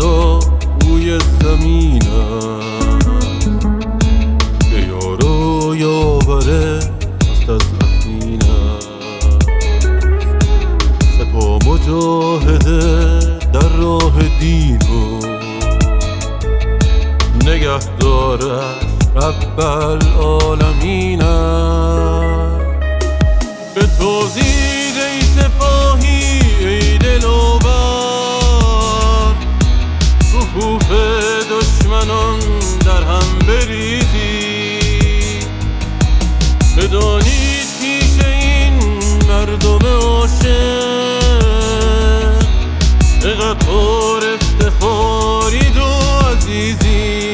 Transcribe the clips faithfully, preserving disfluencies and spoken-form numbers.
خدا روی زمینم که یارو یاوره است از افینم. سپا مجاهده در راه دین و نگه دارد رب العالمین است. به توزید ای سپاهی ای دلوبر، صفوف دشمنان در هم بریزی. بدانید پیش این مردم عاشق چقدر پر افتخارید و عزیزی.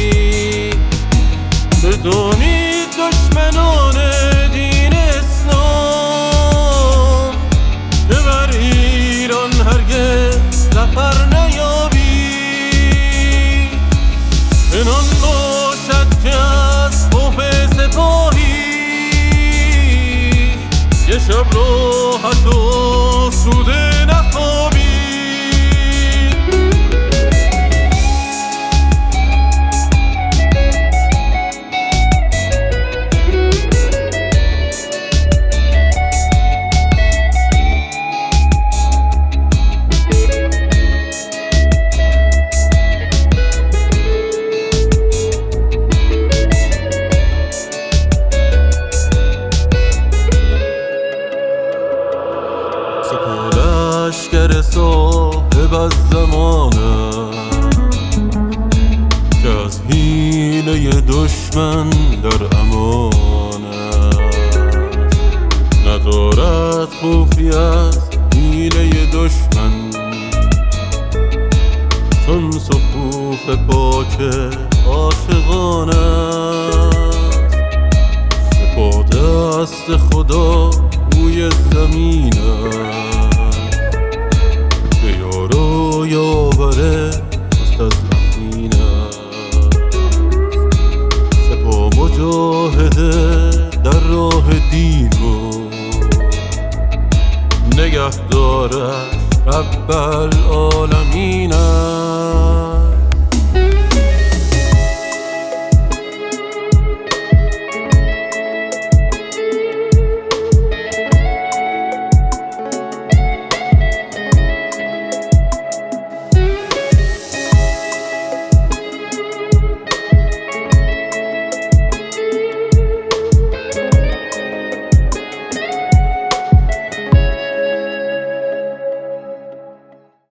بدانید دشمنان دین اسلام که بر ایران هرگز ظفر نیابی. چنان باشد که از خوف سپاهی یه شب راحت و آسوده نخوابی. لشکر صاحب از زمانه که از حیله دشمن در امان است. ندارد خوفی از حیله دشمن چون صفوف پاک عاشقان است. سپاده است خدا روی زمین است که یارو یاوره است از افینم. سپا مجاهده در راه دین و نگه دارد رب